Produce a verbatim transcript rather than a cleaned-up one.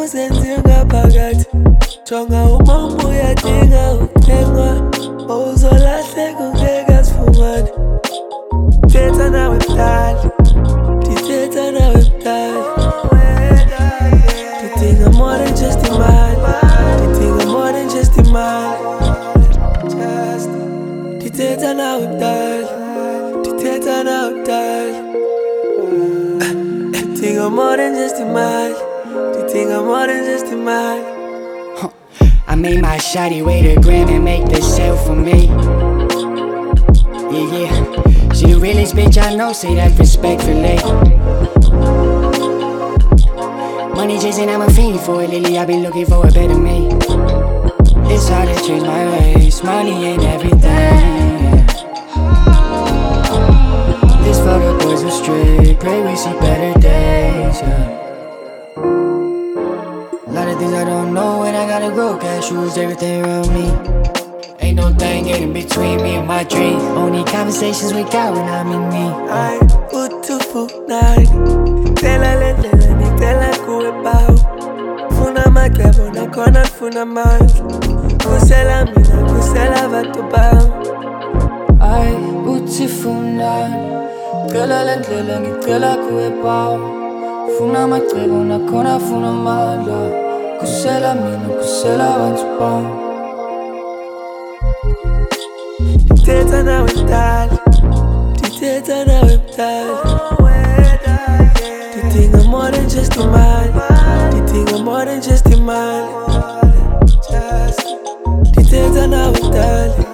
uzenze ngaphakathi jonga uma ubuya dinga uthengwa uzolahleka ungeke sifumane thetha nawe mdala ndithetha nawe mdala ndidinga more than just imali ndidinga more than just imali ndithetha nawe mdala ndithetha nawe mdala ndidinga more than just imali ndidinga more than just imali. I made my shawty wait a gram and make the sale for me. Yeah, yeah. She the realest bitch I know, say that respectfully. Money chasing, I'm a fiend for it lately, I've been looking for a better me. It's hard to change my ways, money ain't everything. This for the boys astray, pray we see better days, yeah. A lot of things I don't know and I gotta grow. Cash rules everything around me. Ain't no thing getting between me and my dream. Only conversations we got when I'm in me. I utufuna tela lendlela nitela kuwe bao funa makebo nakhona funa mandla kusela mina kusela bantu bao. I utufuna tela lendlela nitela kuwe bao funa makebo nakhona funa mandla kusela mina kusela bantu bao. Ndithetha nawe mdala ndithetha nawe mdala ndidinga more than just imali ndidinga more than just imali ndithetha nawe mdala